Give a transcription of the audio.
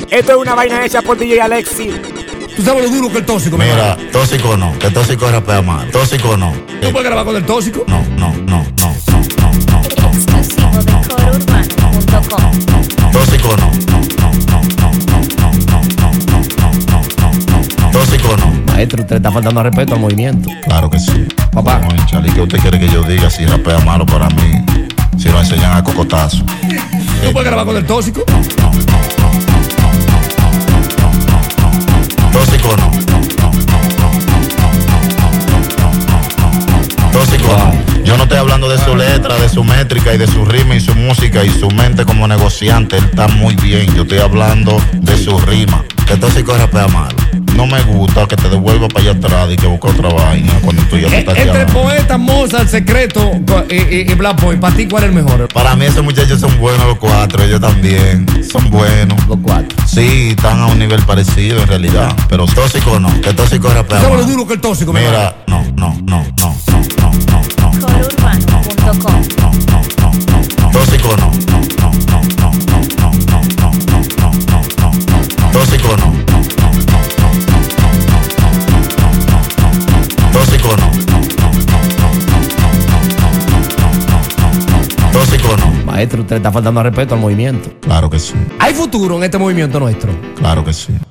Esto es una vaina hecha por DJ Alexi. ¿Tú sabes lo duro que el tóxico? Mira, tóxico no, que tóxico rapea mal. Tóxico no. ¿Tú puedes grabar con el tóxico? No. Exclusivo de corourbano.com. Tóxico no. Tóxico no. Maestro, usted está faltando al respeto al movimiento. Claro que sí. Papá. Cónchale, ¿qué usted quiere que yo diga si rapea malo para mí? Si lo enseñan a cocotazo. ¿Tú puedes grabar con el tóxico? Tóxico no. Tóxico no. Yo no estoy hablando de su letra, de su métrica y de su rima y su música y su mente como negociante. Él está muy bien. Yo estoy hablando de su rima. Que tóxico rapea malo. No me gusta que te devuelva para allá atrás y que busque otra vaina cuando tú ya te estás Entre quedando. Poeta, Mozart, Secreto y Black Boy, ¿para ti cuál es el mejor? Para mí esos muchachos son buenos los cuatro, ellos también son buenos. Los cuatro. Sí, están a un nivel parecido en realidad, pero tóxico no, que tóxico rapea ¿Sabes lo mal. duro que el tóxico? Mira, no. Corourbano.com. Tóxico no. Tóxico no. Tóxico no. Tóxico no. Maestro, usted está faltando al respeto al movimiento. Claro que sí, ¿Hay futuro en este movimiento nuestro? claro que sí.